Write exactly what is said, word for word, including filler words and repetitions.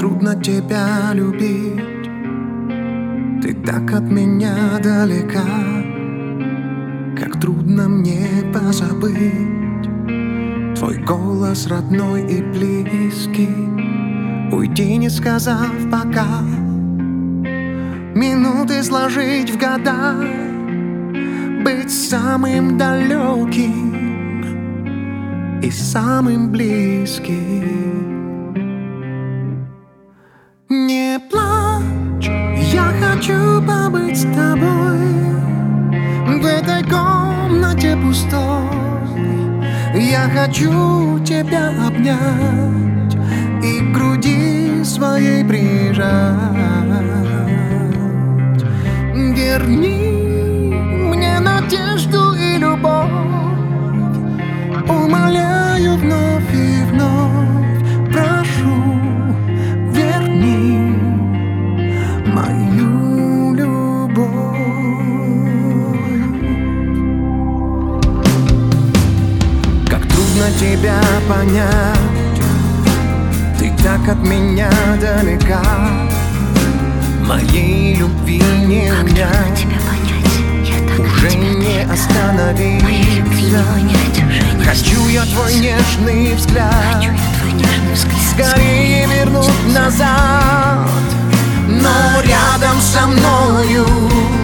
трудно тебя любить, ты так от меня далека. Как трудно мне позабыть твой голос родной и близкий. Уйти, не сказав пока, минуты сложить в года, быть самым далеким и самым близким. Не плачь, я хочу побыть с тобой в этой комнате пустой. Я хочу тебя обнять и к груди своей прижать. Верни мне надежду и любовь, умоляю вновь и вновь, прошу, верни мою любовь. Как трудно тебя понять, ты так от меня далека. Моей любви не унять, уже не остановиться. Хочу я твой нежный взгляд, скорее вернуть назад, но рядом со мною